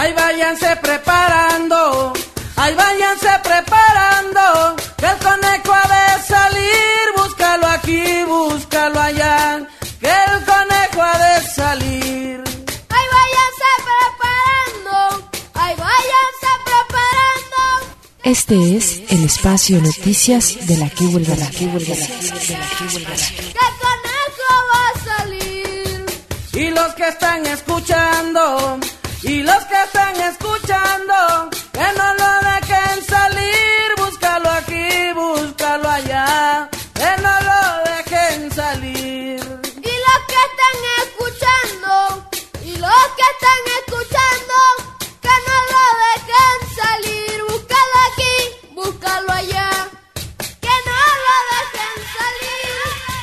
Ahí váyanse preparando, que el conejo ha de salir, búscalo aquí, búscalo allá, que el conejo ha de salir. Ahí váyanse preparando. Este es el espacio Noticias de la que huelga la. Que el conejo va a salir. Y los que están escuchando, que no lo dejen salir, búscalo aquí, búscalo allá, que no lo dejen salir. Y los que están escuchando, que no lo dejen salir, búscalo aquí, búscalo allá, que no lo dejen salir.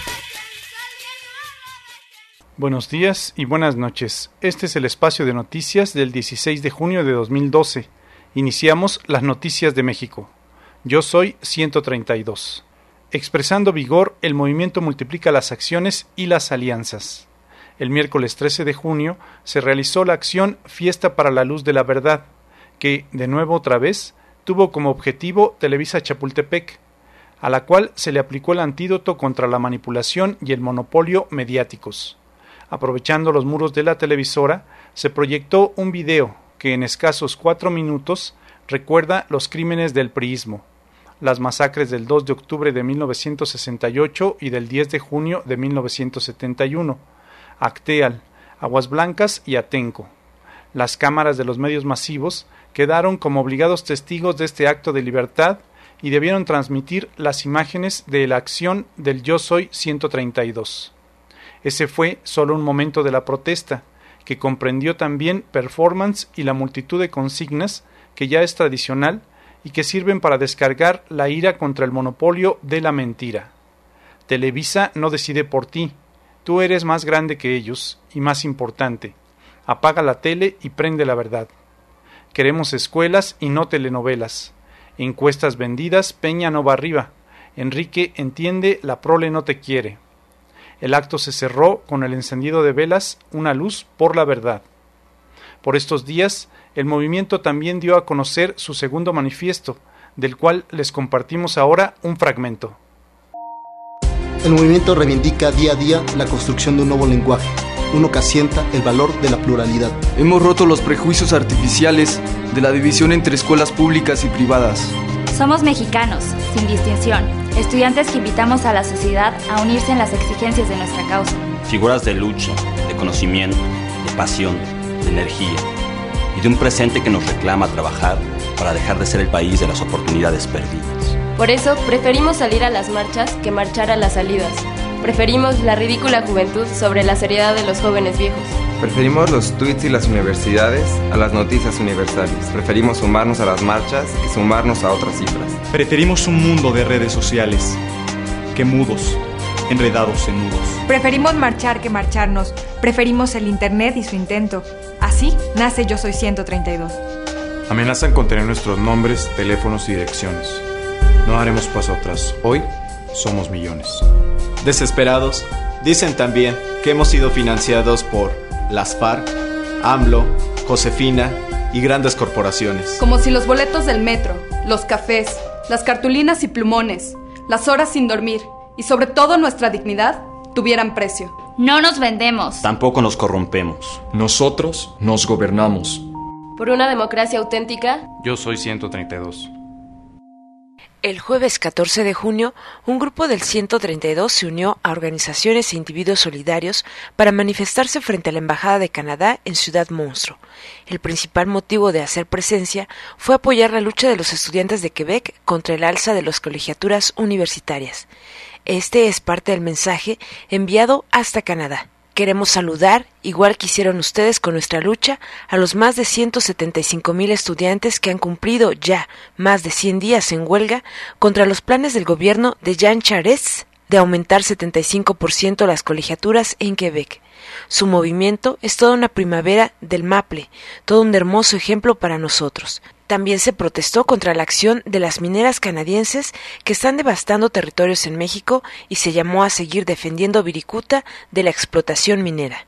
Buenos días y buenas noches. Este es el espacio de noticias del 16 de junio de 2012. Iniciamos las noticias de México. Yo soy 132. Expresando vigor, el movimiento multiplica las acciones y las alianzas. El miércoles 13 de junio se realizó la acción Fiesta para la Luz de la Verdad, que, de nuevo otra vez, tuvo como objetivo Televisa Chapultepec, a la cual se le aplicó el antídoto contra la manipulación y el monopolio mediáticos. Aprovechando los muros de la televisora, se proyectó un video que en escasos 4 minutos recuerda los crímenes del priismo, las masacres del 2 de octubre de 1968 y del 10 de junio de 1971, Acteal, Aguas Blancas y Atenco. Las cámaras de los medios masivos quedaron como obligados testigos de este acto de libertad y debieron transmitir las imágenes de la acción del Yo Soy 132. Ese fue solo un momento de la protesta, que comprendió también performance y la multitud de consignas que ya es tradicional y que sirven para descargar la ira contra el monopolio de la mentira. Televisa no decide por ti, tú eres más grande que ellos y más importante. Apaga la tele y prende la verdad. Queremos escuelas y no telenovelas. Encuestas vendidas, Peña no va arriba. Enrique entiende, la prole no te quiere. El acto se cerró con el encendido de velas, una luz por la verdad. Por estos días, el movimiento también dio a conocer su segundo manifiesto, del cual les compartimos ahora un fragmento. El movimiento reivindica día a día la construcción de un nuevo lenguaje, uno que asienta el valor de la pluralidad. Hemos roto los prejuicios artificiales de la división entre escuelas públicas y privadas. Somos mexicanos, sin distinción, estudiantes que invitamos a la sociedad a unirse en las exigencias de nuestra causa. Figuras de lucha, de conocimiento, de pasión, de energía y de un presente que nos reclama trabajar para dejar de ser el país de las oportunidades perdidas. Por eso preferimos salir a las marchas que marchar a las salidas. Preferimos la ridícula juventud sobre la seriedad de los jóvenes viejos. Preferimos los tuits y las universidades a las noticias universales. Preferimos sumarnos a las marchas que sumarnos a otras cifras. Preferimos un mundo de redes sociales que mudos, enredados en nudos. Preferimos marchar que marcharnos. Preferimos el internet y su intento. Así nace Yo Soy 132. Amenazan con tener nuestros nombres, teléfonos y direcciones. No daremos paso atrás. Hoy somos millones. Desesperados, dicen también que hemos sido financiados por las FARC, AMLO, Josefina y grandes corporaciones. Como si los boletos del metro, los cafés, las cartulinas y plumones, las horas sin dormir y sobre todo nuestra dignidad tuvieran precio. No nos vendemos. Tampoco nos corrompemos. Nosotros nos gobernamos. Por una democracia auténtica. Yo soy 132. El jueves 14 de junio, un grupo del 132 se unió a organizaciones e individuos solidarios para manifestarse frente a la Embajada de Canadá en Ciudad Monstruo. El principal motivo de hacer presencia fue apoyar la lucha de los estudiantes de Quebec contra el alza de las colegiaturas universitarias. Este es parte del mensaje enviado hasta Canadá. Queremos saludar, igual que hicieron ustedes con nuestra lucha, a los más de 175,000 estudiantes que han cumplido ya más de 100 días en huelga contra los planes del gobierno de Jean Charest de aumentar 75% las colegiaturas en Quebec. Su movimiento es toda una primavera del Maple, todo un hermoso ejemplo para nosotros. También se protestó contra la acción de las mineras canadienses que están devastando territorios en México y se llamó a seguir defendiendo Viricuta de la explotación minera.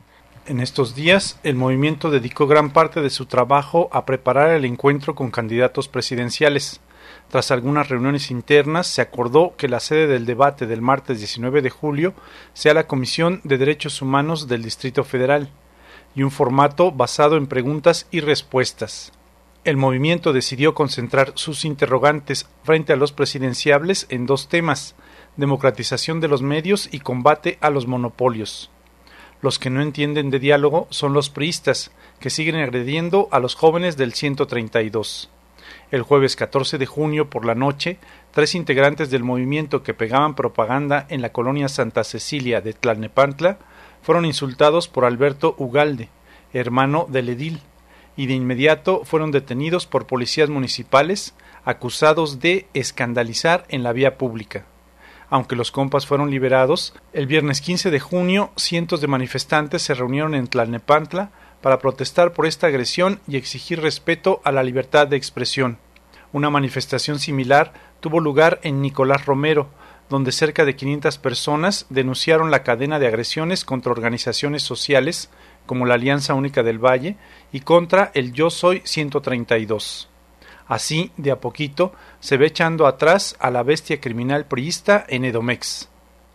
En estos días, el movimiento dedicó gran parte de su trabajo a preparar el encuentro con candidatos presidenciales. Tras algunas reuniones internas, se acordó que la sede del debate del martes 19 de julio sea la Comisión de Derechos Humanos del Distrito Federal, y un formato basado en preguntas y respuestas. El movimiento decidió concentrar sus interrogantes frente a los presidenciables en dos temas: democratización de los medios y combate a los monopolios. Los que no entienden de diálogo son los priistas, que siguen agrediendo a los jóvenes del 132. El jueves 14 de junio por la noche, 3 integrantes del movimiento que pegaban propaganda en la colonia Santa Cecilia de Tlalnepantla fueron insultados por Alberto Ugalde, hermano del edil, y de inmediato fueron detenidos por policías municipales acusados de escandalizar en la vía pública. Aunque los compas fueron liberados, el viernes 15 de junio cientos de manifestantes se reunieron en Tlalnepantla para protestar por esta agresión y exigir respeto a la libertad de expresión. Una manifestación similar tuvo lugar en Nicolás Romero, donde cerca de 500 personas denunciaron la cadena de agresiones contra organizaciones sociales como la Alianza Única del Valle y contra el Yo Soy 132. Así, de a poquito, se ve echando atrás a la bestia criminal priista en Edomex.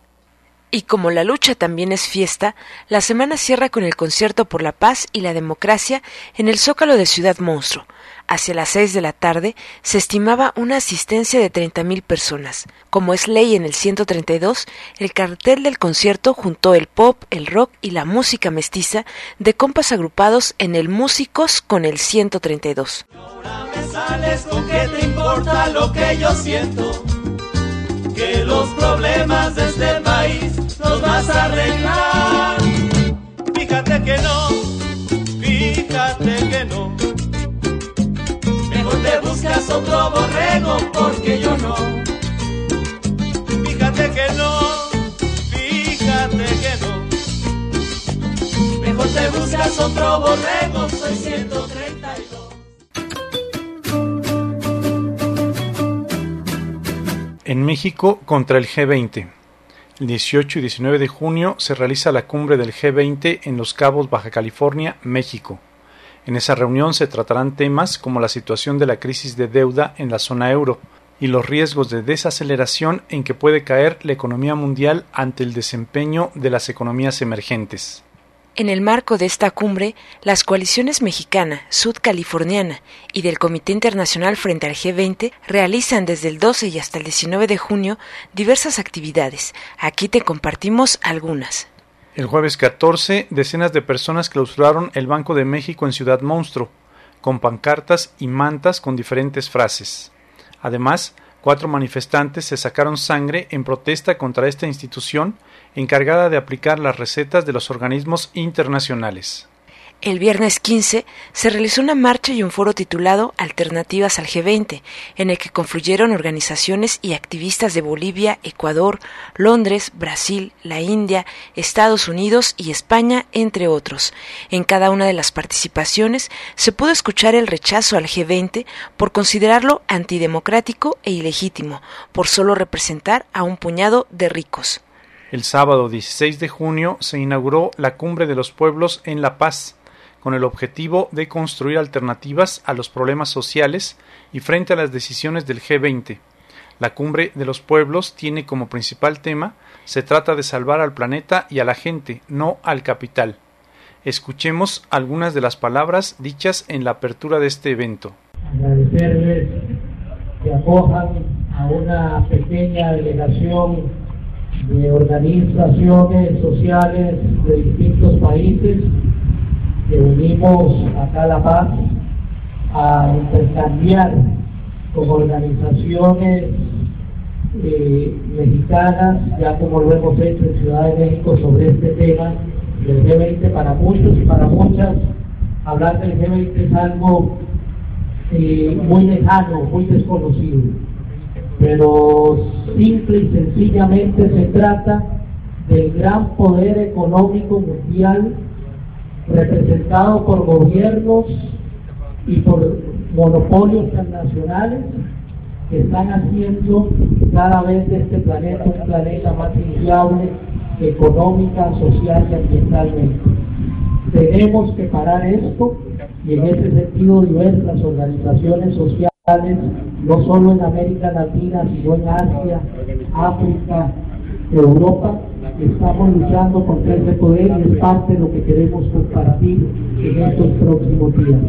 Y como la lucha también es fiesta, la semana cierra con el concierto por la paz y la democracia en el Zócalo de Ciudad Monstruo. Hacia las 6 de la tarde se estimaba una asistencia de 30,000 personas. Como es ley en el 132, el cartel del concierto juntó el pop, el rock y la música mestiza de compas agrupados en el Músicos con el 132. Ahora me sales con que te importa lo que yo siento, que los problemas de este país los vas a arreglar. Fíjate que no, mejor te buscas otro borrego porque yo no. Fíjate que no, mejor te buscas otro borrego, soy 132. En México contra el G20. El 18 y 19 de junio se realiza la cumbre del G20 en Los Cabos, Baja California, México. En esa reunión se tratarán temas como la situación de la crisis de deuda en la zona euro y los riesgos de desaceleración en que puede caer la economía mundial ante el desempeño de las economías emergentes. En el marco de esta cumbre, las coaliciones mexicana, sudcaliforniana y del Comité Internacional frente al G20 realizan desde el 12 y hasta el 19 de junio diversas actividades. Aquí te compartimos algunas. El jueves 14, decenas de personas clausuraron el Banco de México en Ciudad Monstruo, con pancartas y mantas con diferentes frases. Además, 4 manifestantes se sacaron sangre en protesta contra esta institución encargada de aplicar las recetas de los organismos internacionales. El viernes 15 se realizó una marcha y un foro titulado Alternativas al G20, en el que confluyeron organizaciones y activistas de Bolivia, Ecuador, Londres, Brasil, la India, Estados Unidos y España, entre otros. En cada una de las participaciones se pudo escuchar el rechazo al G20 por considerarlo antidemocrático e ilegítimo, por solo representar a un puñado de ricos. El sábado 16 de junio se inauguró la Cumbre de los Pueblos en La Paz, con el objetivo de construir alternativas a los problemas sociales y frente a las decisiones del G20. La Cumbre de los Pueblos tiene como principal tema: se trata de salvar al planeta y a la gente, no al capital. Escuchemos algunas de las palabras dichas en la apertura de este evento. Agradecerles que acojan a una pequeña delegación de organizaciones sociales de distintos países que venimos acá a La Paz a intercambiar con organizaciones mexicanas, ya como lo hemos hecho en Ciudad de México, sobre este tema del G20. Para muchos y para muchas, hablar del G20 es algo muy lejano, muy desconocido, pero simple y sencillamente se trata del gran poder económico mundial representado por gobiernos y por monopolios transnacionales que están haciendo cada vez de este planeta un planeta más inviable económica, social y ambientalmente. Tenemos que parar esto y en ese sentido diversas organizaciones sociales, no solo en América Latina, sino en Asia, África, Europa, estamos luchando contra ese poder y es parte de lo que queremos compartir en estos próximos días.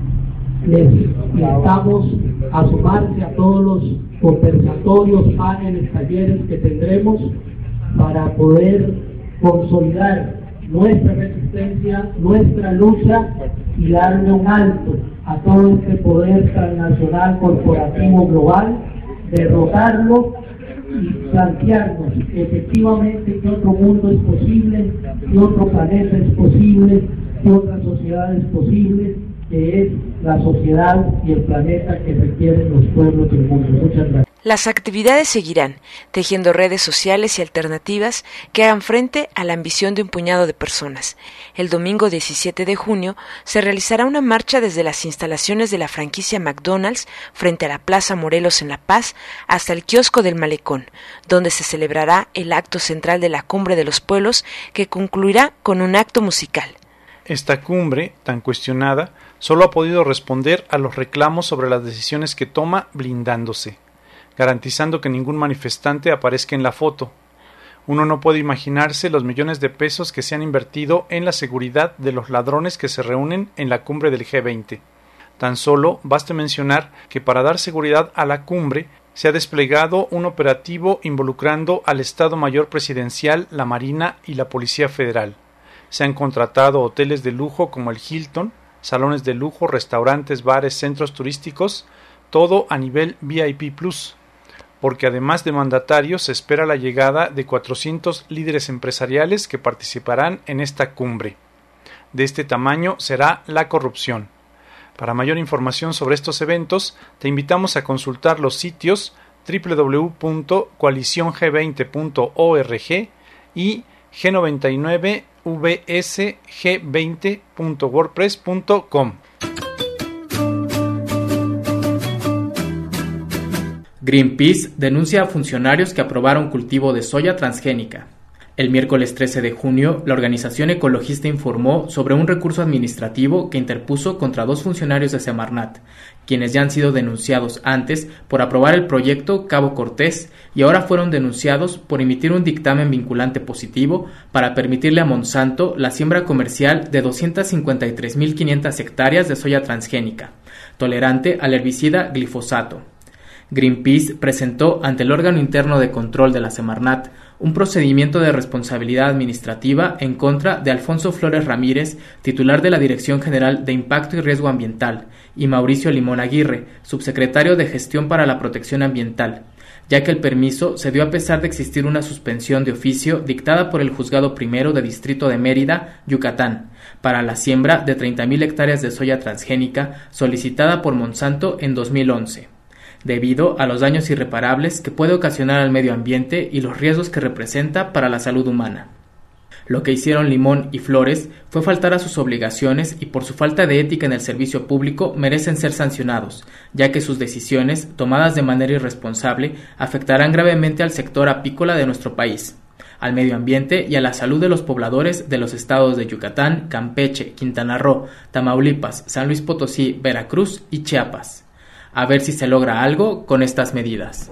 Les invitamos a sumarse a todos los conversatorios, paneles, talleres que tendremos para poder consolidar nuestra resistencia, nuestra lucha y darle un alto a todo este poder transnacional, corporativo, global, derrotarlo y plantearnos efectivamente que otro mundo es posible, que otro planeta es posible, que otra sociedad es posible, que es la sociedad y el planeta que requieren los pueblos del mundo. Muchas gracias. Las actividades seguirán, tejiendo redes sociales y alternativas que hagan frente a la ambición de un puñado de personas. El domingo 17 de junio se realizará una marcha desde las instalaciones de la franquicia McDonald's frente a la Plaza Morelos en La Paz hasta el kiosco del Malecón, donde se celebrará el acto central de la Cumbre de los Pueblos, que concluirá con un acto musical. Esta cumbre, tan cuestionada, solo ha podido responder a los reclamos sobre las decisiones que toma blindándose, garantizando que ningún manifestante aparezca en la foto. Uno no puede imaginarse los millones de pesos que se han invertido en la seguridad de los ladrones que se reúnen en la cumbre del G20. Tan solo baste mencionar que para dar seguridad a la cumbre se ha desplegado un operativo involucrando al Estado Mayor Presidencial, la Marina y la Policía Federal. Se han contratado hoteles de lujo como el Hilton, salones de lujo, restaurantes, bares, centros turísticos, todo a nivel VIP+, porque además de mandatarios se espera la llegada de 400 líderes empresariales que participarán en esta cumbre. De este tamaño será la corrupción. Para mayor información sobre estos eventos, te invitamos a consultar los sitios www.coalicióng20.org y g99vsg20.wordpress.com. Greenpeace denuncia a funcionarios que aprobaron cultivo de soya transgénica. El miércoles 13 de junio, la organización ecologista informó sobre un recurso administrativo que interpuso contra 2 funcionarios de Semarnat, quienes ya han sido denunciados antes por aprobar el proyecto Cabo Cortés y ahora fueron denunciados por emitir un dictamen vinculante positivo para permitirle a Monsanto la siembra comercial de 253.500 hectáreas de soya transgénica, tolerante al herbicida glifosato. Greenpeace presentó ante el órgano interno de control de la Semarnat un procedimiento de responsabilidad administrativa en contra de Alfonso Flores Ramírez, titular de la Dirección General de Impacto y Riesgo Ambiental, y Mauricio Limón Aguirre, subsecretario de Gestión para la Protección Ambiental, ya que el permiso se dio a pesar de existir una suspensión de oficio dictada por el Juzgado Primero de Distrito de Mérida, Yucatán, para la siembra de 30.000 hectáreas de soya transgénica solicitada por Monsanto en 2011. Debido a los daños irreparables que puede ocasionar al medio ambiente y los riesgos que representa para la salud humana. Lo que hicieron Limón y Flores fue faltar a sus obligaciones y por su falta de ética en el servicio público merecen ser sancionados, ya que sus decisiones, tomadas de manera irresponsable, afectarán gravemente al sector apícola de nuestro país, al medio ambiente y a la salud de los pobladores de los estados de Yucatán, Campeche, Quintana Roo, Tamaulipas, San Luis Potosí, Veracruz y Chiapas. A ver si se logra algo con estas medidas.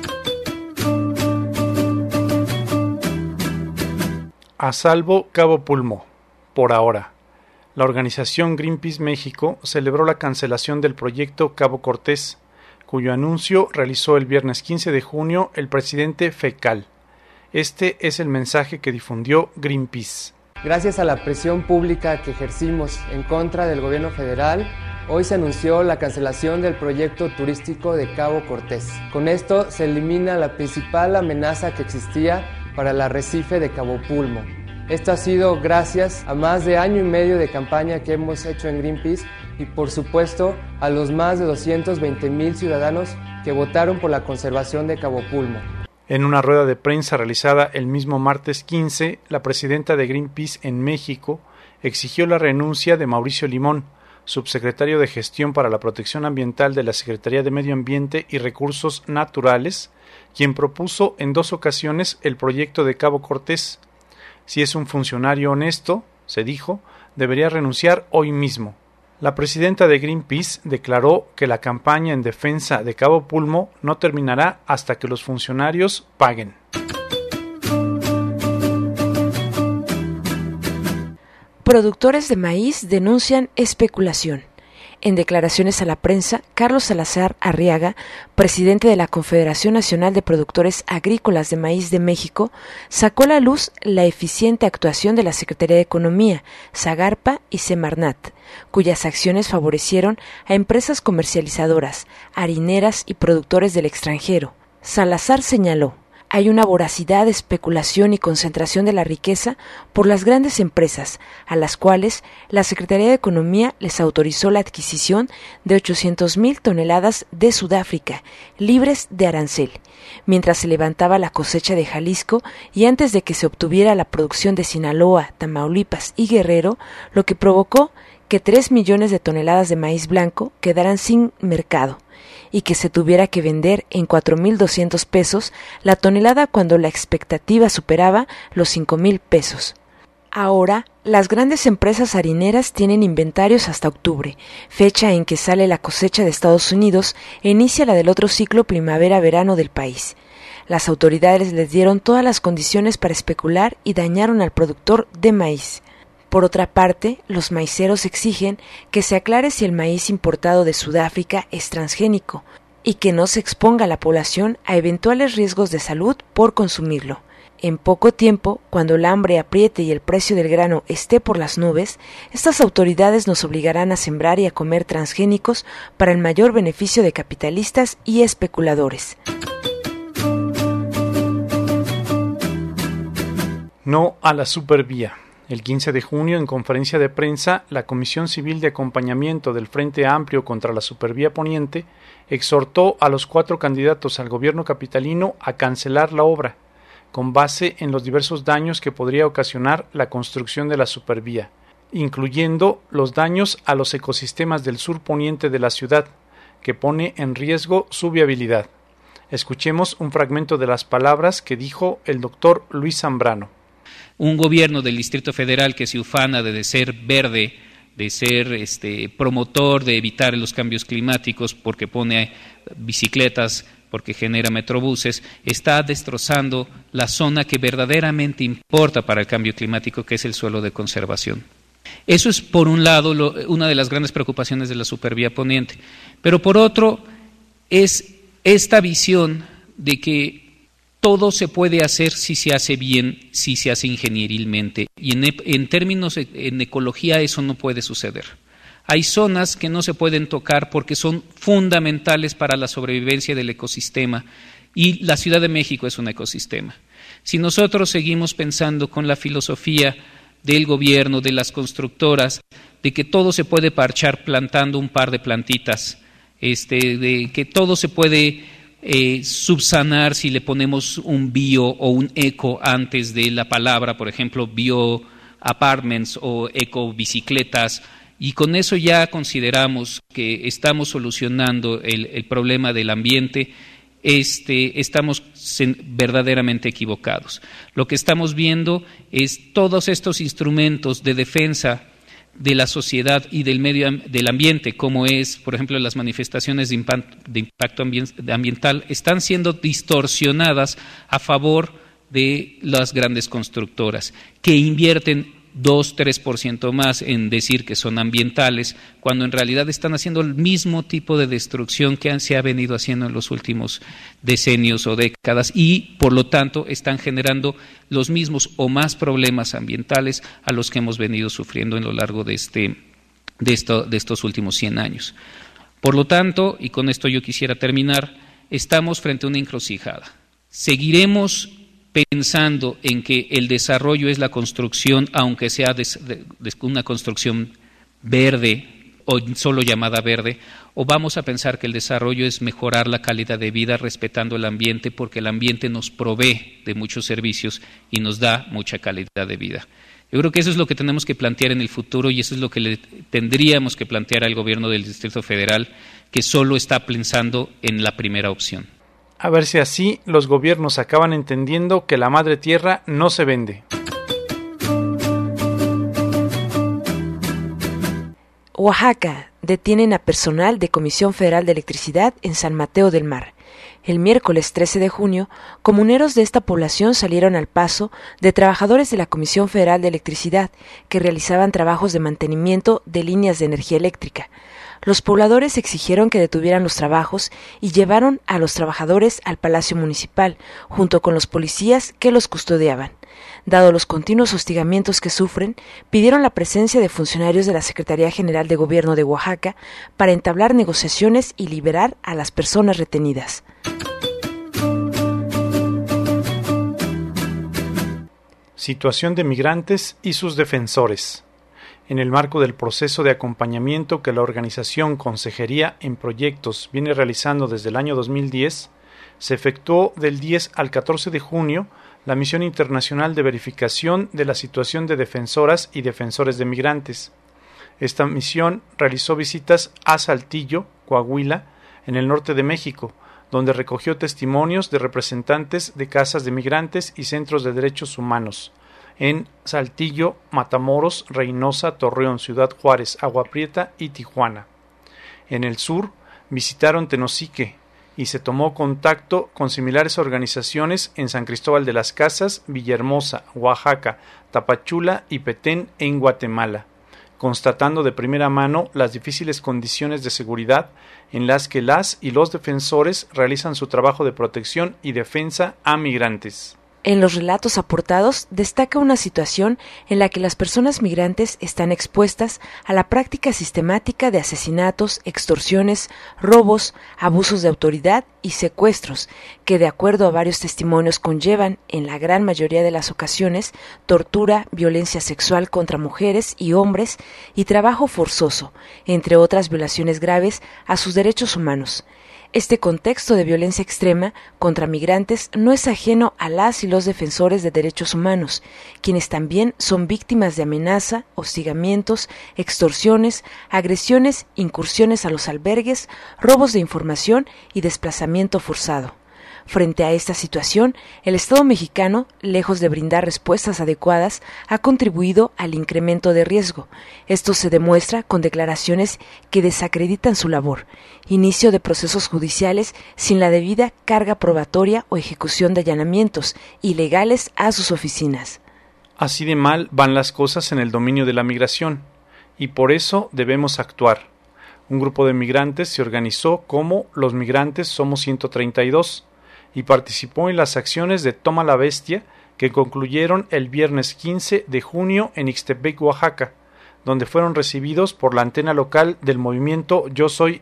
A salvo Cabo Pulmo, por ahora. La organización Greenpeace México celebró la cancelación del proyecto Cabo Cortés, cuyo anuncio realizó el viernes 15 de junio el presidente FECAL. Este es el mensaje que difundió Greenpeace. Gracias a la presión pública que ejercimos en contra del gobierno federal, hoy se anunció la cancelación del proyecto turístico de Cabo Cortés. Con esto se elimina la principal amenaza que existía para el arrecife de Cabo Pulmo. Esto ha sido gracias a más de año y medio de campaña que hemos hecho en Greenpeace y por supuesto a los más de 220,000 ciudadanos que votaron por la conservación de Cabo Pulmo. En una rueda de prensa realizada el mismo martes 15, la presidenta de Greenpeace en México exigió la renuncia de Mauricio Limón, subsecretario de Gestión para la Protección Ambiental de la Secretaría de Medio Ambiente y Recursos Naturales, quien propuso en 2 ocasiones el proyecto de Cabo Cortés. Si es un funcionario honesto, se dijo, debería renunciar hoy mismo. La presidenta de Greenpeace declaró que la campaña en defensa de Cabo Pulmo no terminará hasta que los funcionarios paguen. Productores de maíz denuncian especulación. En declaraciones a la prensa, Carlos Salazar Arriaga, presidente de la Confederación Nacional de Productores Agrícolas de Maíz de México, sacó a la luz la eficiente actuación de la Secretaría de Economía, Zagarpa y Semarnat, cuyas acciones favorecieron a empresas comercializadoras, harineras y productores del extranjero. Salazar señaló: hay una voracidad, especulación y concentración de la riqueza por las grandes empresas, a las cuales la Secretaría de Economía les autorizó la adquisición de 800,000 toneladas de Sudáfrica, libres de arancel, mientras se levantaba la cosecha de Jalisco y antes de que se obtuviera la producción de Sinaloa, Tamaulipas y Guerrero, lo que provocó que 3 millones de toneladas de maíz blanco quedaran sin mercado y que se tuviera que vender en 4,200 pesos la tonelada cuando la expectativa superaba los 5,000 pesos. Ahora, las grandes empresas harineras tienen inventarios hasta octubre, fecha en que sale la cosecha de Estados Unidos e inicia la del otro ciclo primavera-verano del país. Las autoridades les dieron todas las condiciones para especular y dañaron al productor de maíz. Por otra parte, los maiceros exigen que se aclare si el maíz importado de Sudáfrica es transgénico y que no se exponga a la población a eventuales riesgos de salud por consumirlo. En poco tiempo, cuando el hambre apriete y el precio del grano esté por las nubes, estas autoridades nos obligarán a sembrar y a comer transgénicos para el mayor beneficio de capitalistas y especuladores. No a la supervía. El 15 de junio, en conferencia de prensa, la Comisión Civil de Acompañamiento del Frente Amplio contra la Supervía Poniente exhortó a los 4 candidatos al gobierno capitalino a cancelar la obra, con base en los diversos daños que podría ocasionar la construcción de la supervía, incluyendo los daños a los ecosistemas del sur poniente de la ciudad, que pone en riesgo su viabilidad. Escuchemos un fragmento de las palabras que dijo el doctor Luis Zambrano. Un gobierno del Distrito Federal que se ufana de ser verde, de ser promotor de evitar los cambios climáticos porque pone bicicletas, porque genera metrobuses, está destrozando la zona que verdaderamente importa para el cambio climático, que es el suelo de conservación. Eso es, por un lado, una de las grandes preocupaciones de la Supervía Poniente. Pero por otro, es esta visión de que todo se puede hacer si se hace bien, si se hace ingenierilmente. Y en términos en ecología eso no puede suceder. Hay zonas que no se pueden tocar porque son fundamentales para la sobrevivencia del ecosistema. Y la Ciudad de México es un ecosistema. Si nosotros seguimos pensando con la filosofía del gobierno, de las constructoras, de que todo se puede parchar plantando un par de plantitas, de que todo se puede subsanar si le ponemos un bio o un eco antes de la palabra, por ejemplo, bio apartments o eco bicicletas, y con eso ya consideramos que estamos solucionando el problema del ambiente. Estamos verdaderamente equivocados. Lo que estamos viendo es todos estos instrumentos de defensa de la sociedad y del ambiente, como es, por ejemplo, las manifestaciones de impacto ambiental, están siendo distorsionadas a favor de las grandes constructoras, que invierten 2-3% más en decir que son ambientales, cuando en realidad están haciendo el mismo tipo de destrucción que se ha venido haciendo en los últimos decenios o décadas, y por lo tanto están generando los mismos o más problemas ambientales a los que hemos venido sufriendo en lo largo de estos últimos 100 años. Por lo tanto, y con esto yo quisiera terminar, estamos frente a una encrucijada. Seguiremos pensando en que el desarrollo es la construcción, aunque sea una construcción verde o solo llamada verde, o vamos a pensar que el desarrollo es mejorar la calidad de vida respetando el ambiente, porque el ambiente nos provee de muchos servicios y nos da mucha calidad de vida. Yo creo que eso es lo que tenemos que plantear en el futuro, y eso es lo que le tendríamos que plantear al gobierno del Distrito Federal, que solo está pensando en la primera opción. A ver si así los gobiernos acaban entendiendo que la madre tierra no se vende. Oaxaca. Detienen a personal de Comisión Federal de Electricidad en San Mateo del Mar. El miércoles 13 de junio, comuneros de esta población salieron al paso de trabajadores de la Comisión Federal de Electricidad que realizaban trabajos de mantenimiento de líneas de energía eléctrica. Los pobladores exigieron que detuvieran los trabajos y llevaron a los trabajadores al Palacio Municipal, junto con los policías que los custodiaban. Dado los continuos hostigamientos que sufren, pidieron la presencia de funcionarios de la Secretaría General de Gobierno de Oaxaca para entablar negociaciones y liberar a las personas retenidas. Situación de migrantes y sus defensores. En el marco del proceso de acompañamiento que la organización Consejería en Proyectos viene realizando desde el año 2010, se efectuó del 10 al 14 de junio la Misión Internacional de Verificación de la Situación de Defensoras y Defensores de Migrantes. Esta misión realizó visitas a Saltillo, Coahuila, en el norte de México, donde recogió testimonios de representantes de casas de migrantes y centros de derechos humanos, en Saltillo, Matamoros, Reynosa, Torreón, Ciudad Juárez, Agua Prieta y Tijuana. En el sur, visitaron Tenosique y se tomó contacto con similares organizaciones en San Cristóbal de las Casas, Villahermosa, Oaxaca, Tapachula y Petén en Guatemala, constatando de primera mano las difíciles condiciones de seguridad en las que las y los defensores realizan su trabajo de protección y defensa a migrantes. En los relatos aportados destaca una situación en la que las personas migrantes están expuestas a la práctica sistemática de asesinatos, extorsiones, robos, abusos de autoridad y secuestros, que de acuerdo a varios testimonios conllevan, en la gran mayoría de las ocasiones, tortura, violencia sexual contra mujeres y hombres y trabajo forzoso, entre otras violaciones graves a sus derechos humanos. Este contexto de violencia extrema contra migrantes no es ajeno a las y los defensores de derechos humanos, quienes también son víctimas de amenaza, hostigamientos, extorsiones, agresiones, incursiones a los albergues, robos de información y desplazamiento forzado. Frente a esta situación, el Estado mexicano, lejos de brindar respuestas adecuadas, ha contribuido al incremento de riesgo. Esto se demuestra con declaraciones que desacreditan su labor, inicio de procesos judiciales sin la debida carga probatoria o ejecución de allanamientos ilegales a sus oficinas. Así de mal van las cosas en el dominio de la migración, y por eso debemos actuar. Un grupo de migrantes se organizó como Los Migrantes Somos 132, y participó en las acciones de Toma la Bestia que concluyeron el viernes 15 de junio en Ixtepec, Oaxaca, donde fueron recibidos por la antena local del movimiento Yo Soy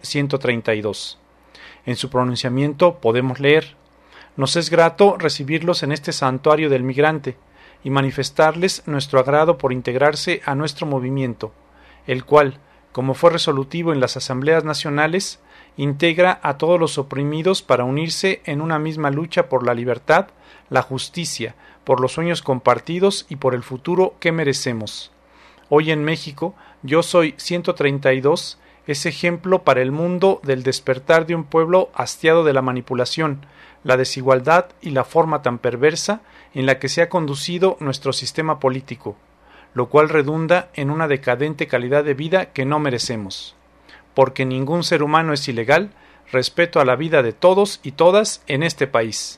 132. En su pronunciamiento podemos leer: «Nos es grato recibirlos en este santuario del migrante y manifestarles nuestro agrado por integrarse a nuestro movimiento, el cual, como fue resolutivo en las asambleas nacionales, integra a todos los oprimidos para unirse en una misma lucha por la libertad, la justicia, por los sueños compartidos y por el futuro que merecemos. Hoy en México, Yo Soy 132 es ejemplo para el mundo del despertar de un pueblo hastiado de la manipulación, la desigualdad y la forma tan perversa en la que se ha conducido nuestro sistema político, lo cual redunda en una decadente calidad de vida que no merecemos. Porque ningún ser humano es ilegal, respeto a la vida de todos y todas en este país».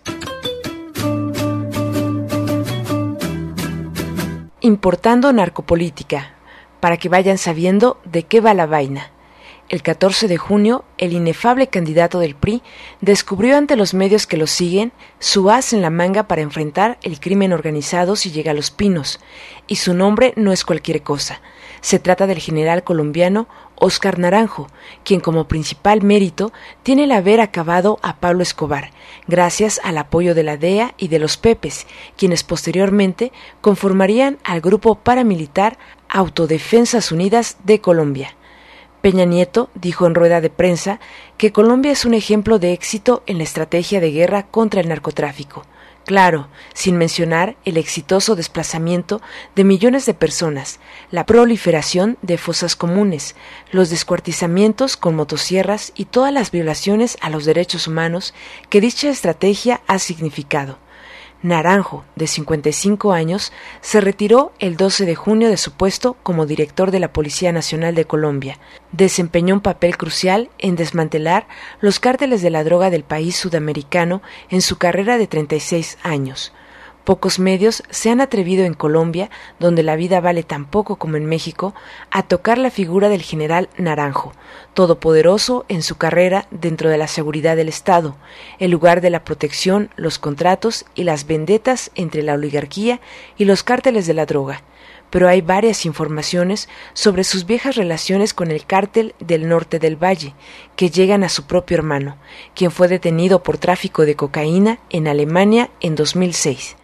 Importando narcopolítica, para que vayan sabiendo de qué va la vaina. El 14 de junio, el inefable candidato del PRI descubrió ante los medios que lo siguen su as en la manga para enfrentar el crimen organizado si llega a Los Pinos, y su nombre no es cualquier cosa. Se trata del general colombiano Óscar Naranjo, quien como principal mérito tiene el haber acabado a Pablo Escobar, gracias al apoyo de la DEA y de los Pepes, quienes posteriormente conformarían al grupo paramilitar Autodefensas Unidas de Colombia. Peña Nieto dijo en rueda de prensa que Colombia es un ejemplo de éxito en la estrategia de guerra contra el narcotráfico. Claro, sin mencionar el exitoso desplazamiento de millones de personas, la proliferación de fosas comunes, los descuartizamientos con motosierras y todas las violaciones a los derechos humanos que dicha estrategia ha significado. Naranjo, de 55 años, se retiró el 12 de junio de su puesto como director de la Policía Nacional de Colombia. Desempeñó un papel crucial en desmantelar los cárteles de la droga del país sudamericano en su carrera de 36 años. Pocos medios se han atrevido en Colombia, donde la vida vale tan poco como en México, a tocar la figura del general Naranjo, todopoderoso en su carrera dentro de la seguridad del Estado, el lugar de la protección, los contratos y las vendetas entre la oligarquía y los cárteles de la droga. Pero hay varias informaciones sobre sus viejas relaciones con el cártel del norte del Valle, que llegan a su propio hermano, quien fue detenido por tráfico de cocaína en Alemania en 2006.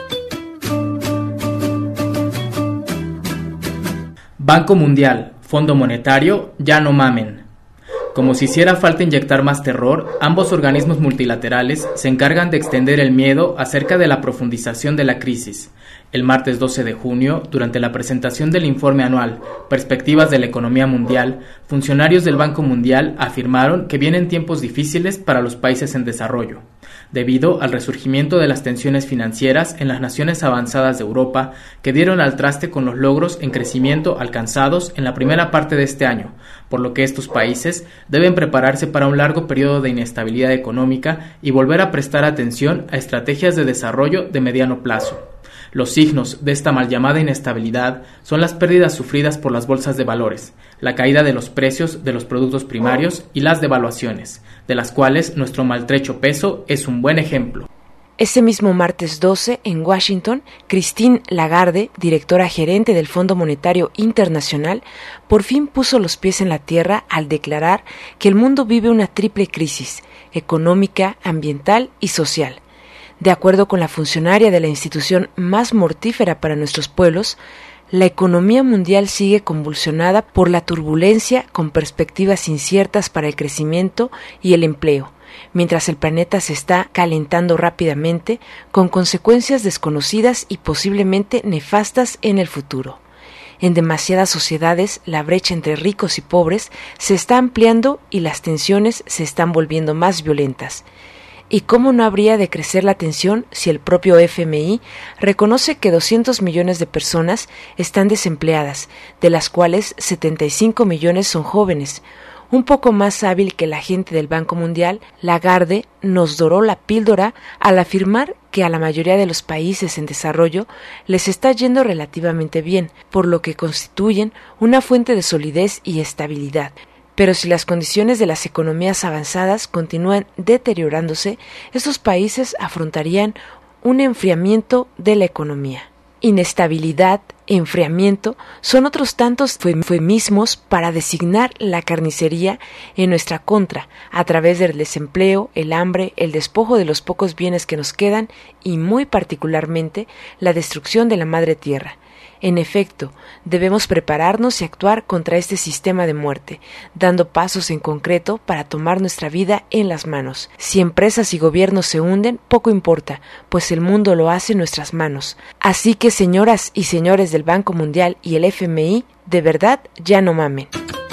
Banco Mundial, Fondo Monetario, ya no mamen. Como si hiciera falta inyectar más terror, ambos organismos multilaterales se encargan de extender el miedo acerca de la profundización de la crisis. El martes 12 de junio, durante la presentación del informe anual Perspectivas de la Economía Mundial, funcionarios del Banco Mundial afirmaron que vienen tiempos difíciles para los países en desarrollo, debido al resurgimiento de las tensiones financieras en las naciones avanzadas de Europa que dieron al traste con los logros en crecimiento alcanzados en la primera parte de este año, por lo que estos países deben prepararse para un largo periodo de inestabilidad económica y volver a prestar atención a estrategias de desarrollo de mediano plazo. Los signos de esta mal llamada inestabilidad son las pérdidas sufridas por las bolsas de valores, la caída de los precios de los productos primarios y las devaluaciones, de las cuales nuestro maltrecho peso es un buen ejemplo. Ese mismo martes 12, en Washington, Christine Lagarde, directora gerente del Fondo Monetario Internacional, por fin puso los pies en la tierra al declarar que el mundo vive una triple crisis, económica, ambiental y social. De acuerdo con la funcionaria de la institución más mortífera para nuestros pueblos, la economía mundial sigue convulsionada por la turbulencia con perspectivas inciertas para el crecimiento y el empleo, mientras el planeta se está calentando rápidamente con consecuencias desconocidas y posiblemente nefastas en el futuro. En demasiadas sociedades, la brecha entre ricos y pobres se está ampliando y las tensiones se están volviendo más violentas. ¿Y cómo no habría de crecer la tensión si el propio FMI reconoce que 200 millones de personas están desempleadas, de las cuales 75 millones son jóvenes? Un poco más hábil que la gente del Banco Mundial, Lagarde nos doró la píldora al afirmar que a la mayoría de los países en desarrollo les está yendo relativamente bien, por lo que constituyen una fuente de solidez y estabilidad. Pero si las condiciones de las economías avanzadas continúan deteriorándose, estos países afrontarían un enfriamiento de la economía. Inestabilidad, enfriamiento son otros tantos eufemismos para designar la carnicería en nuestra contra, a través del desempleo, el hambre, el despojo de los pocos bienes que nos quedan y, muy particularmente, la destrucción de la madre tierra. En efecto, debemos prepararnos y actuar contra este sistema de muerte, dando pasos en concreto para tomar nuestra vida en las manos. Si empresas y gobiernos se hunden, poco importa, pues el mundo lo hace en nuestras manos. Así que, señoras y señores del Banco Mundial y el FMI, de verdad, ya no mamen.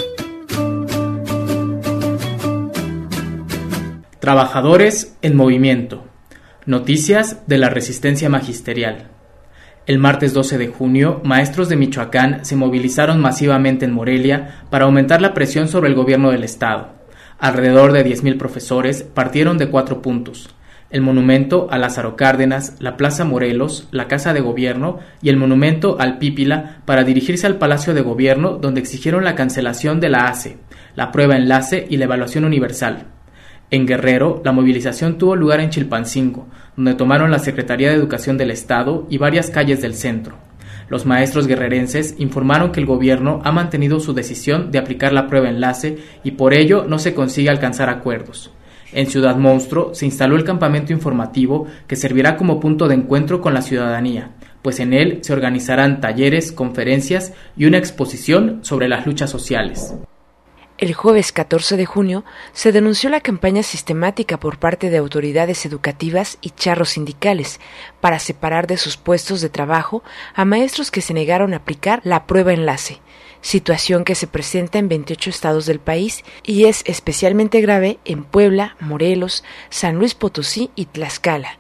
Trabajadores en movimiento. Noticias de la resistencia magisterial. El martes 12 de junio, maestros de Michoacán se movilizaron masivamente en Morelia para aumentar la presión sobre el gobierno del estado. Alrededor de 10,000 profesores partieron de 4 puntos: el monumento a Lázaro Cárdenas, la Plaza Morelos, la Casa de Gobierno y el monumento al Pípila, para dirigirse al Palacio de Gobierno, donde exigieron la cancelación de la ACE, la prueba enlace y la evaluación universal. En Guerrero, la movilización tuvo lugar en Chilpancingo, donde tomaron la Secretaría de Educación del Estado y varias calles del centro. Los maestros guerrerenses informaron que el gobierno ha mantenido su decisión de aplicar la prueba enlace y por ello no se consigue alcanzar acuerdos. En Ciudad Monstruo se instaló el campamento informativo que servirá como punto de encuentro con la ciudadanía, pues en él se organizarán talleres, conferencias y una exposición sobre las luchas sociales. El jueves 14 de junio se denunció la campaña sistemática por parte de autoridades educativas y charros sindicales para separar de sus puestos de trabajo a maestros que se negaron a aplicar la prueba enlace, situación que se presenta en 28 estados del país y es especialmente grave en Puebla, Morelos, San Luis Potosí y Tlaxcala.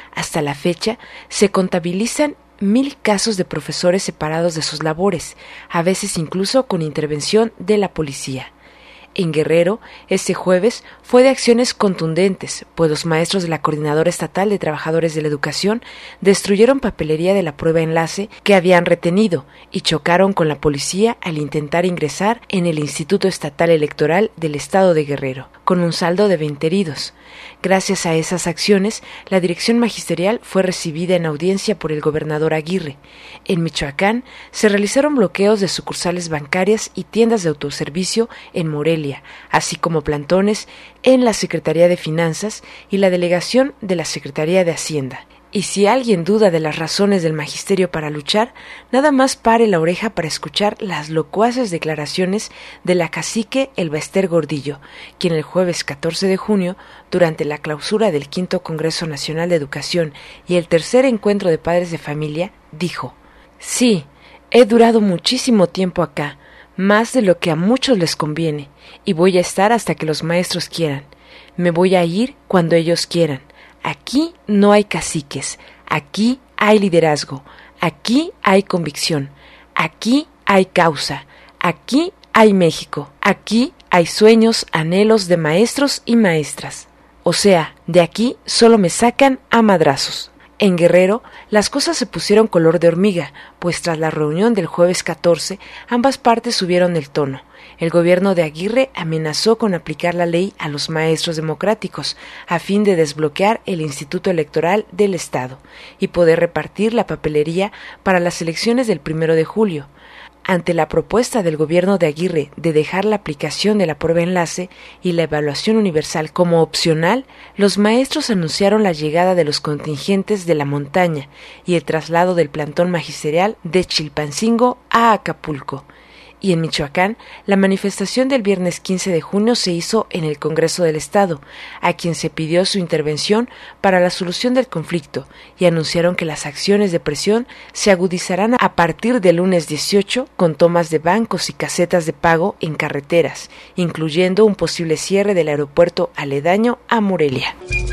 Hasta la fecha, se contabilizan 1,000 casos de profesores separados de sus labores, a veces incluso con intervención de la policía. En Guerrero, este jueves fue de acciones contundentes, pues los maestros de la Coordinadora Estatal de Trabajadores de la Educación destruyeron papelería de la prueba enlace que habían retenido y chocaron con la policía al intentar ingresar en el Instituto Estatal Electoral del Estado de Guerrero, con un saldo de 20 heridos. Gracias a esas acciones, la dirección magisterial fue recibida en audiencia por el gobernador Aguirre. En Michoacán se realizaron bloqueos de sucursales bancarias y tiendas de autoservicio en Morelia, así como plantones en la Secretaría de Finanzas y la delegación de la Secretaría de Hacienda. Y si alguien duda de las razones del magisterio para luchar, nada más pare la oreja para escuchar las locuaces declaraciones de la cacique Elba Ester Gordillo, quien el jueves 14 de junio, durante la clausura del V Congreso Nacional de Educación y el tercer encuentro de padres de familia, dijo: «Sí, he durado muchísimo tiempo acá, más de lo que a muchos les conviene, y voy a estar hasta que los maestros quieran. Me voy a ir cuando ellos quieran. Aquí no hay caciques, aquí hay liderazgo, aquí hay convicción, aquí hay causa, aquí hay México, aquí hay sueños, anhelos de maestros y maestras. O sea, de aquí solo me sacan a madrazos». En Guerrero, las cosas se pusieron color de hormiga, pues tras la reunión del jueves 14, ambas partes subieron el tono. El gobierno de Aguirre amenazó con aplicar la ley a los maestros democráticos, a fin de desbloquear el Instituto Electoral del Estado y poder repartir la papelería para las elecciones del 1 de julio. Ante la propuesta del gobierno de Aguirre de dejar la aplicación de la prueba enlace y la evaluación universal como opcional, los maestros anunciaron la llegada de los contingentes de la montaña y el traslado del plantón magisterial de Chilpancingo a Acapulco. Y en Michoacán, la manifestación del viernes 15 de junio se hizo en el Congreso del Estado, a quien se pidió su intervención para la solución del conflicto, y anunciaron que las acciones de presión se agudizarán a partir del lunes 18 con tomas de bancos y casetas de pago en carreteras, incluyendo un posible cierre del aeropuerto aledaño a Morelia.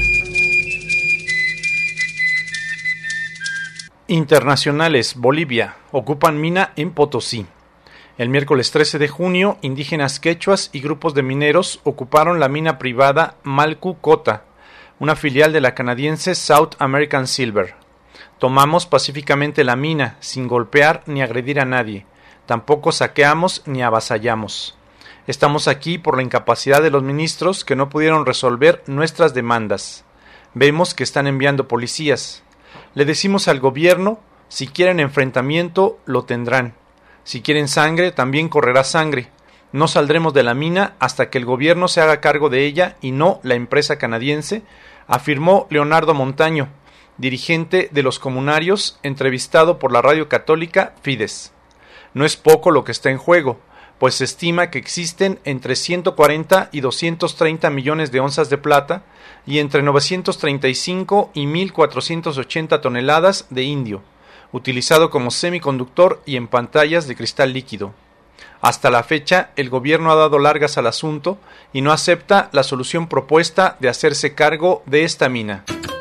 Internacionales, Bolivia, ocupan mina en Potosí. El miércoles 13 de junio, indígenas quechuas y grupos de mineros ocuparon la mina privada Malcu Cota, una filial de la canadiense South American Silver. Tomamos pacíficamente la mina, sin golpear ni agredir a nadie. Tampoco saqueamos ni avasallamos. Estamos aquí por la incapacidad de los ministros que no pudieron resolver nuestras demandas. Vemos que están enviando policías. Le decimos al gobierno, si quieren enfrentamiento, lo tendrán. Si quieren sangre, también correrá sangre. No saldremos de la mina hasta que el gobierno se haga cargo de ella y no la empresa canadiense, afirmó Leonardo Montaño, dirigente de los comunarios, entrevistado por la radio católica Fides. No es poco lo que está en juego, pues se estima que existen entre 140 y 230 millones de onzas de plata y entre 935 y 1.480 toneladas de indio, utilizado como semiconductor y en pantallas de cristal líquido. Hasta la fecha, el gobierno ha dado largas al asunto y no acepta la solución propuesta de hacerse cargo de esta mina.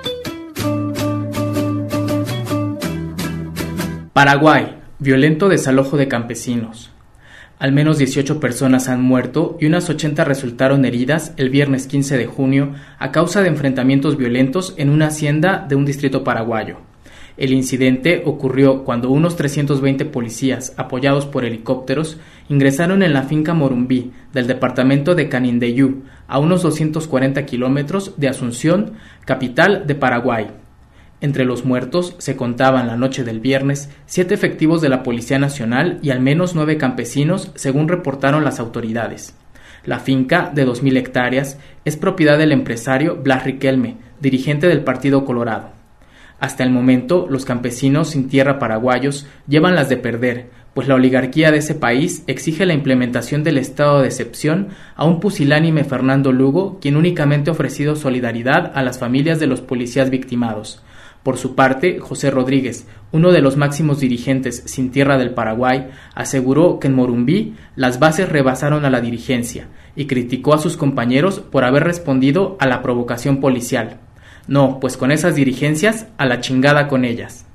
Paraguay, violento desalojo de campesinos. Al menos 18 personas han muerto y unas 80 resultaron heridas el viernes 15 de junio a causa de enfrentamientos violentos en una hacienda de un distrito paraguayo. El incidente ocurrió cuando unos 320 policías, apoyados por helicópteros, ingresaron en la finca Morumbí del departamento de Canindeyú, a unos 240 kilómetros de Asunción, capital de Paraguay. Entre los muertos se contaban la noche del viernes 7 efectivos de la Policía Nacional y al menos 9 campesinos, según reportaron las autoridades. La finca, de 2.000 hectáreas, es propiedad del empresario Blas Riquelme, dirigente del Partido Colorado. Hasta el momento, los campesinos sin tierra paraguayos llevan las de perder, pues la oligarquía de ese país exige la implementación del estado de excepción a un pusilánime Fernando Lugo, quien únicamente ha ofrecido solidaridad a las familias de los policías victimados. Por su parte, José Rodríguez, uno de los máximos dirigentes sin tierra del Paraguay, aseguró que en Morumbí las bases rebasaron a la dirigencia y criticó a sus compañeros por haber respondido a la provocación policial. No, pues con esas dirigencias, a la chingada con ellas.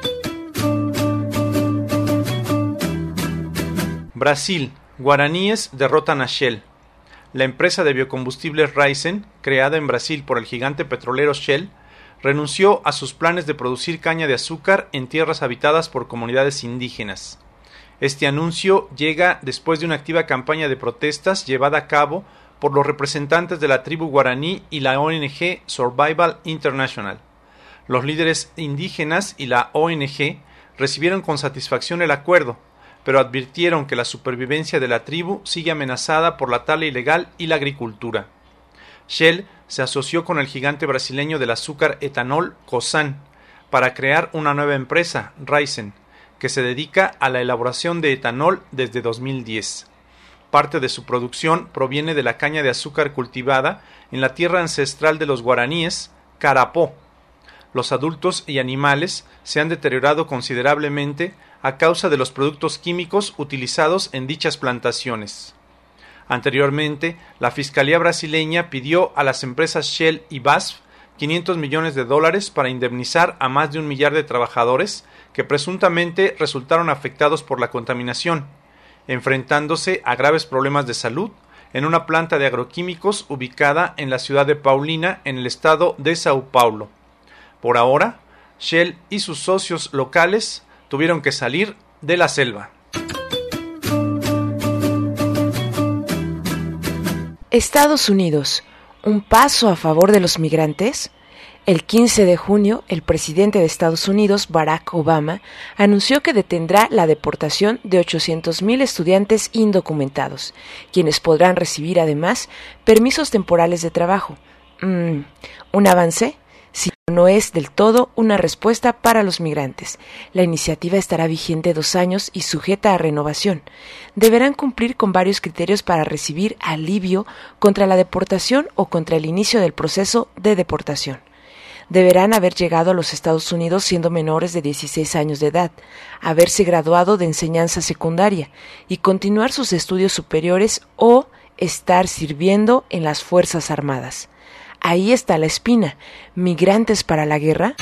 Brasil. Guaraníes derrotan a Shell. La empresa de biocombustibles Raízen, creada en Brasil por el gigante petrolero Shell, renunció a sus planes de producir caña de azúcar en tierras habitadas por comunidades indígenas. Este anuncio llega después de una activa campaña de protestas llevada a cabo por los representantes de la tribu guaraní y la ONG Survival International. Los líderes indígenas y la ONG recibieron con satisfacción el acuerdo, pero advirtieron que la supervivencia de la tribu sigue amenazada por la tala ilegal y la agricultura. Shell se asoció con el gigante brasileño del azúcar etanol Cosan para crear una nueva empresa, Raízen, que se dedica a la elaboración de etanol desde 2010. Parte de su producción proviene de la caña de azúcar cultivada en la tierra ancestral de los guaraníes, Carapó. Los adultos y animales se han deteriorado considerablemente a causa de los productos químicos utilizados en dichas plantaciones. Anteriormente, la Fiscalía brasileña pidió a las empresas Shell y BASF $500 millones para indemnizar a más de 1 millar de trabajadores que presuntamente resultaron afectados por la contaminación, enfrentándose a graves problemas de salud en una planta de agroquímicos ubicada en la ciudad de Paulínia, en el estado de Sao Paulo. Por ahora, Shell y sus socios locales tuvieron que salir de la selva. Estados Unidos, ¿un paso a favor de los migrantes? El 15 de junio, el presidente de Estados Unidos, Barack Obama, anunció que detendrá la deportación de 800,000 estudiantes indocumentados, quienes podrán recibir además permisos temporales de trabajo. ¿Un avance? Si no es del todo una respuesta para los migrantes. La iniciativa estará vigente 2 años y sujeta a renovación. Deberán cumplir con varios criterios para recibir alivio contra la deportación o contra el inicio del proceso de deportación. Deberán haber llegado a los Estados Unidos siendo menores de 16 años de edad, haberse graduado de enseñanza secundaria y continuar sus estudios superiores o estar sirviendo en las Fuerzas Armadas. Ahí está la espina. ¿Migrantes para la guerra?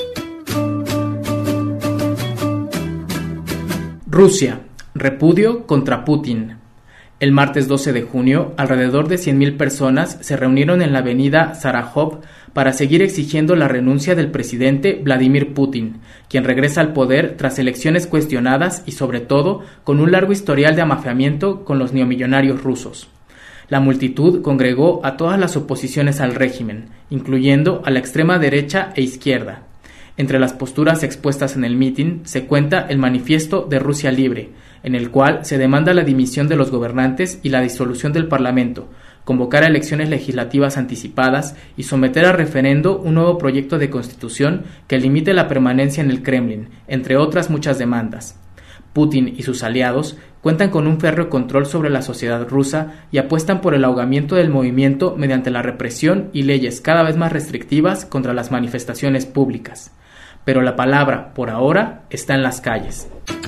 Rusia. Repudio contra Putin. El martes 12 de junio, alrededor de 100,000 personas se reunieron en la avenida Sarajov para seguir exigiendo la renuncia del presidente Vladimir Putin, quien regresa al poder tras elecciones cuestionadas y sobre todo con un largo historial de amafiamiento con los neomillonarios rusos. La multitud congregó a todas las oposiciones al régimen, incluyendo a la extrema derecha e izquierda. Entre las posturas expuestas en el mitin se cuenta el Manifiesto de Rusia Libre, en el cual se demanda la dimisión de los gobernantes y la disolución del Parlamento, convocar a elecciones legislativas anticipadas y someter a referendo un nuevo proyecto de constitución que limite la permanencia en el Kremlin, entre otras muchas demandas. Putin y sus aliados cuentan con un férreo control sobre la sociedad rusa y apuestan por el ahogamiento del movimiento mediante la represión y leyes cada vez más restrictivas contra las manifestaciones públicas. Pero la palabra, por ahora, está en las calles.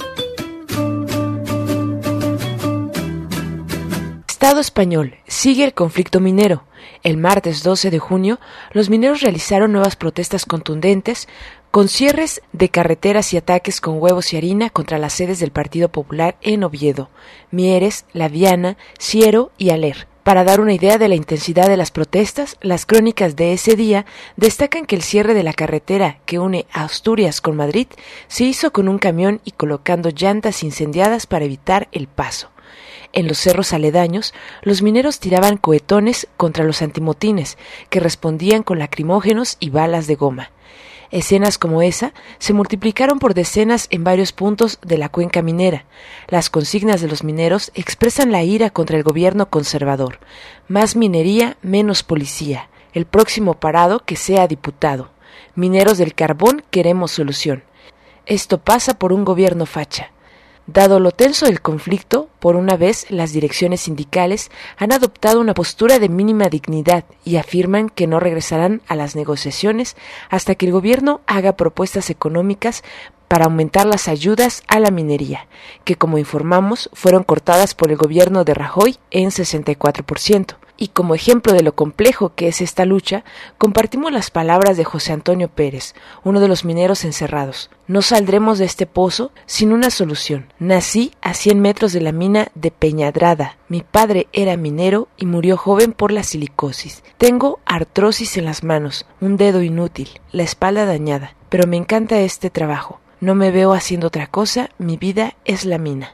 Estado español. Sigue el conflicto minero. El martes 12 de junio, los mineros realizaron nuevas protestas contundentes con cierres de carreteras y ataques con huevos y harina contra las sedes del Partido Popular en Oviedo, Mieres, La Diana, Siero y Aller. Para dar una idea de la intensidad de las protestas, las crónicas de ese día destacan que el cierre de la carretera que une Asturias con Madrid se hizo con un camión y colocando llantas incendiadas para evitar el paso. En los cerros aledaños, los mineros tiraban cohetones contra los antimotines, que respondían con lacrimógenos y balas de goma. Escenas como esa se multiplicaron por decenas en varios puntos de la cuenca minera. Las consignas de los mineros expresan la ira contra el gobierno conservador. Más minería, menos policía. El próximo parado que sea diputado. Mineros del carbón queremos solución. Esto pasa por un gobierno facha. Dado lo tenso del conflicto, por una vez las direcciones sindicales han adoptado una postura de mínima dignidad y afirman que no regresarán a las negociaciones hasta que el gobierno haga propuestas económicas para aumentar las ayudas a la minería, que como informamos fueron cortadas por el gobierno de Rajoy en 64%, Y como ejemplo de lo complejo que es esta lucha, compartimos las palabras de José Antonio Pérez, uno de los mineros encerrados. No saldremos de este pozo sin una solución. Nací a 100 metros de la mina de Peñadrada. Mi padre era minero y murió joven por la silicosis. Tengo artrosis en las manos, un dedo inútil, la espalda dañada. Pero me encanta este trabajo. No me veo haciendo otra cosa, mi vida es la mina.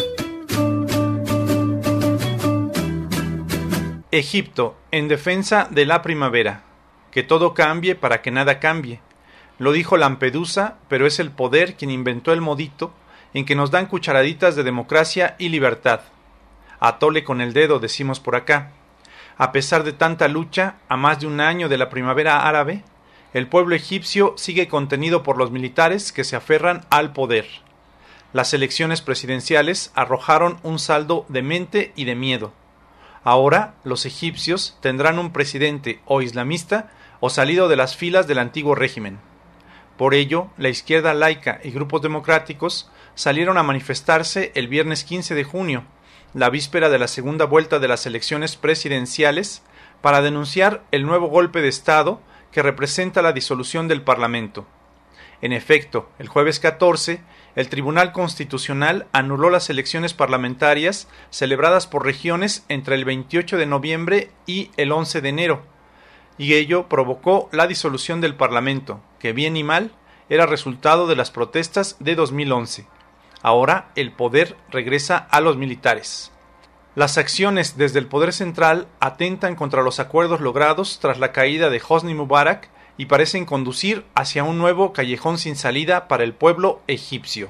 Egipto, en defensa de la primavera. Que todo cambie para que nada cambie. Lo dijo Lampedusa, pero es el poder quien inventó el modito en que nos dan cucharaditas de democracia y libertad. Atole con el dedo, decimos por acá. A pesar de tanta lucha, a más de un año de la primavera árabe, el pueblo egipcio sigue contenido por los militares que se aferran al poder. Las elecciones presidenciales arrojaron un saldo demente y de miedo. Ahora los egipcios tendrán un presidente o islamista o salido de las filas del antiguo régimen. Por ello, la izquierda laica y grupos democráticos salieron a manifestarse el viernes 15 de junio, la víspera de la segunda vuelta de las elecciones presidenciales, para denunciar el nuevo golpe de Estado que representa la disolución del Parlamento. En efecto, el jueves 14, el Tribunal Constitucional anuló las elecciones parlamentarias celebradas por regiones entre el 28 de noviembre y el 11 de enero, y ello provocó la disolución del Parlamento, que bien y mal era resultado de las protestas de 2011. Ahora el poder regresa a los militares. Las acciones desde el poder central atentan contra los acuerdos logrados tras la caída de Hosni Mubarak y parecen conducir hacia un nuevo callejón sin salida para el pueblo egipcio.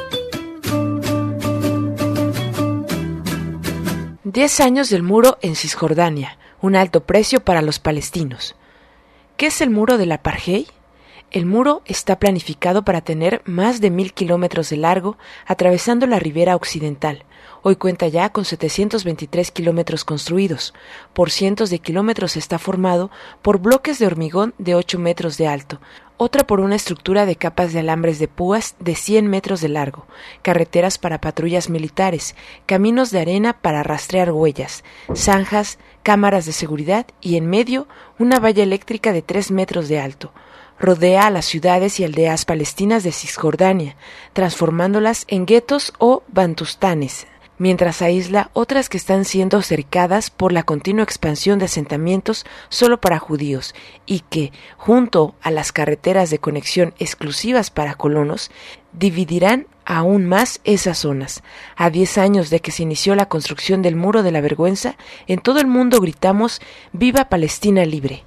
10 años del muro en Cisjordania, un alto precio para los palestinos. ¿Qué es el muro del apartheid? El muro está planificado para tener más de 1,000 kilómetros de largo, atravesando la ribera occidental. Hoy cuenta ya con 723 kilómetros construidos. Por cientos de kilómetros está formado por bloques de hormigón de 8 metros de alto, otra por una estructura de capas de alambres de púas de 100 metros de largo, carreteras para patrullas militares, caminos de arena para rastrear huellas, zanjas, cámaras de seguridad y en medio una valla eléctrica de 3 metros de alto. Rodea a las ciudades y aldeas palestinas de Cisjordania, transformándolas en guetos o bantustanes, mientras aísla otras que están siendo cercadas por la continua expansión de asentamientos solo para judíos y que, junto a las carreteras de conexión exclusivas para colonos, dividirán aún más esas zonas. A 10 años de que se inició la construcción del Muro de la Vergüenza, en todo el mundo gritamos «¡Viva Palestina libre!».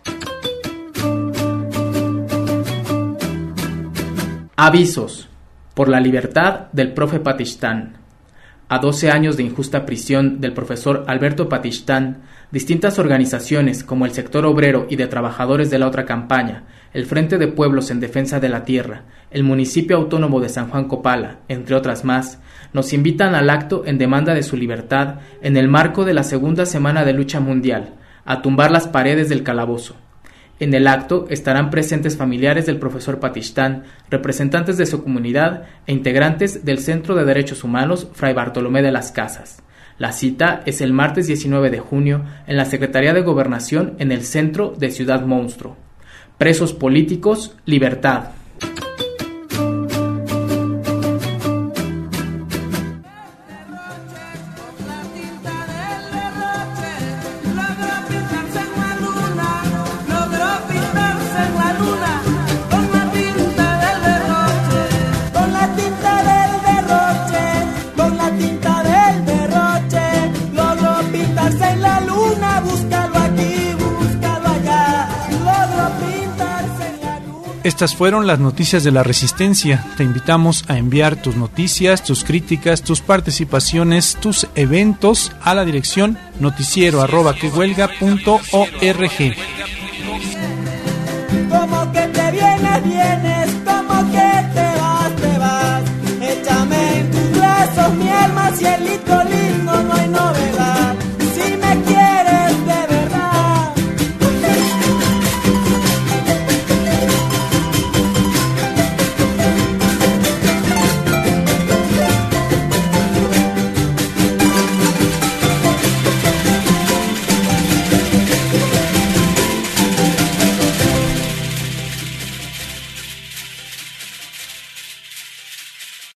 Avisos por la libertad del profe Patistán. A 12 años de injusta prisión del profesor Alberto Patistán, distintas organizaciones como el sector obrero y de trabajadores de la otra campaña, el Frente de Pueblos en Defensa de la Tierra, el Municipio Autónomo de San Juan Copala, entre otras más, nos invitan al acto en demanda de su libertad en el marco de la segunda semana de lucha mundial, a tumbar las paredes del calabozo. En el acto estarán presentes familiares del profesor Patistán, representantes de su comunidad e integrantes del Centro de Derechos Humanos Fray Bartolomé de las Casas. La cita es el martes 19 de junio en la Secretaría de Gobernación en el centro de Ciudad Monstruo. Presos políticos, libertad. Estas fueron las noticias de la Resistencia. Te invitamos a enviar tus noticias, tus críticas, tus participaciones, tus eventos a la dirección noticiero@quehuelga.org.